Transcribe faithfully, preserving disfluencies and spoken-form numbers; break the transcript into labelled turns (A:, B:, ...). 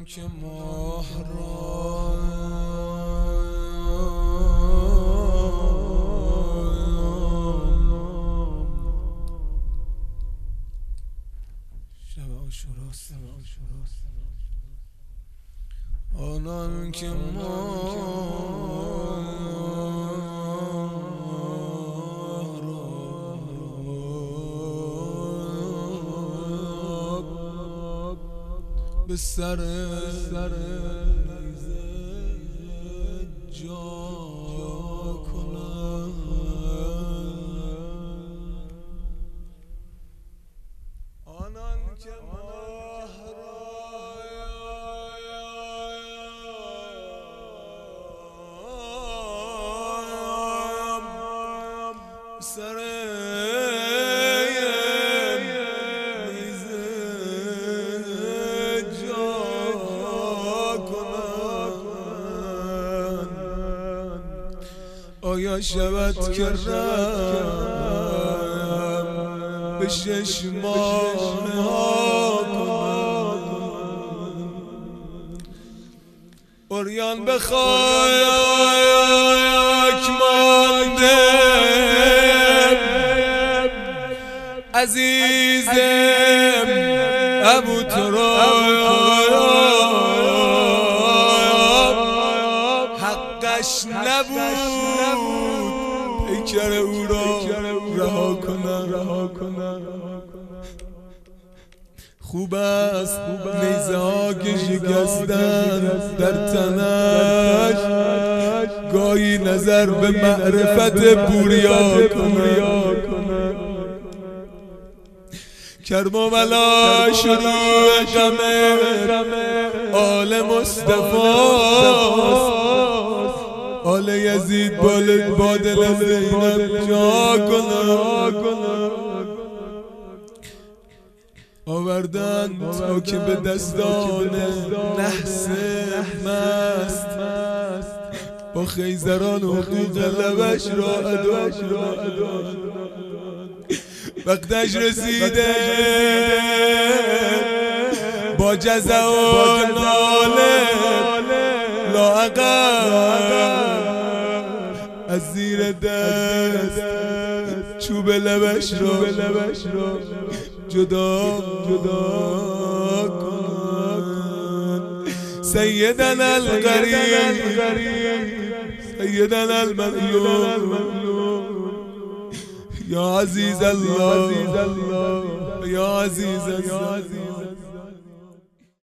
A: آنان که ماه را شب عاشوراست، آنان که ماه به سر نیزه جا کنم، آنان که ماه را به سر آیا شود که رم به شش ماه ها کنم، عریان به خاک مانده عزیزم ابوتراب، حقش نبود پیکر او را رها کنم. خوب است نیزه ها که شکستن در تنش، گاهی نظر به معرفت بوریا کنم. کربلا شروع غم آل مصطفی، آل یزید با دل زینب جا کنم. آوردن تا که به دستان نحس مست با خیزران حقوق لبش را ادا کنم. وقتش رسیده با جزع و ناله لااقل از زیر دست چوب لبش را جدا جدا کن. سیدنا الغریب سیدنا المظلوم یا عزیز الله یا عزیز الله.